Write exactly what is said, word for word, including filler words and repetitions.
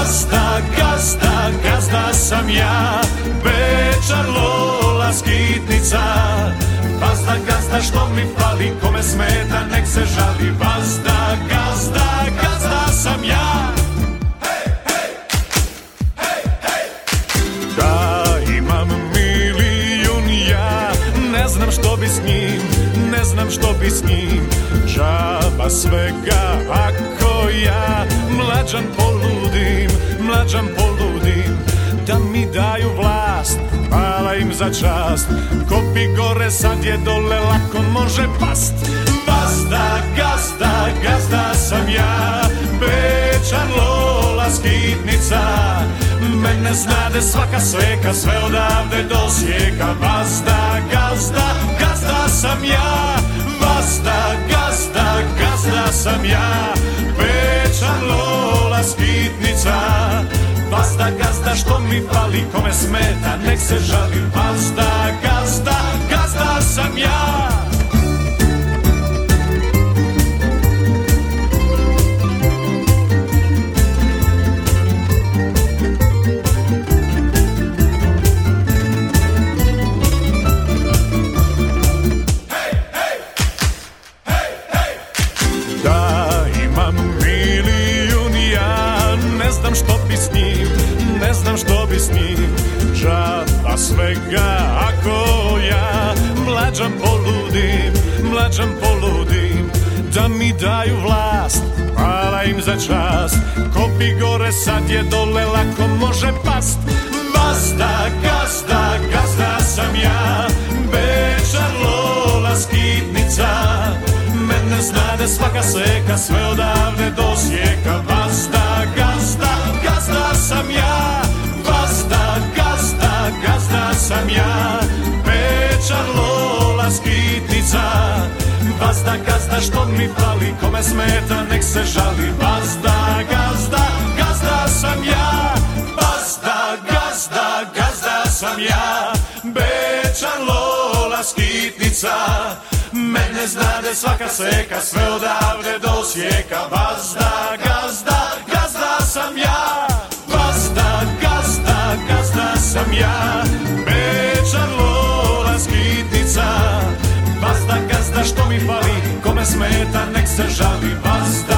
Gazda, gazda, gazda sam ja, Bečar, Lola, Skitnica. Gazda, gazda, što mi fali, kome smeta nek se žali. Gazda, gazda, gazda sam ja. Hej, hej, hej, hej. Da imam milijun ja, ne znam što bi s njim, ne znam što bi s njim. Džaba svega ako ja mlađan poludim, mlađan poludim. Da mi daju vlast, hvala im za čast. Ko bi gore sad je dole lako može past. Gazda, gazda, gazda sam ja, Bečar, Lola, Skitnica. Mene znade svaka sveka, sve odavde do Osijeka. Gazda, gazda, gazda sam ja, Gazda, gazda, gazda sam ja, Bečar, Lola, Skitnica. Gazda, gazda, što mi fali, kome smeta nek se žali. Gazda, gazda, gazda sam ja. Ne znam što bi s njim, ne znam što bi s njim. Džaba svega ako ja mlađan poludim, mlađan poludim. Da mi daju vlast, hvala im za čast. Ko bi gore sad je dole lako može past. Gazda, gazda, gazda sam ja, Bečar, Lola, Skitnica. Mene znade svaka seka, sve odavde do Osijeka. Gazda, gazda, gazda sam ja, Gazda, gazda, gazda sam ja, Bečar, Lola, Skitnica. Gazda, gazda, što mi fali, kome smeta nek se žali. Gazda, gazda, gazda sam ja, Gazda, gazda, gazda sam ja, Bečar, Lola, Skitnica. Mene znade svaka seka, sve odavde do Osijeka. Gazda, gazda, gazda sam ja, Gazda, gazda, gazda sam ja, Bečar, Lola, Skitnica. Gazda, gazda, što mi fali, kome smeta nek se žali. Gazda,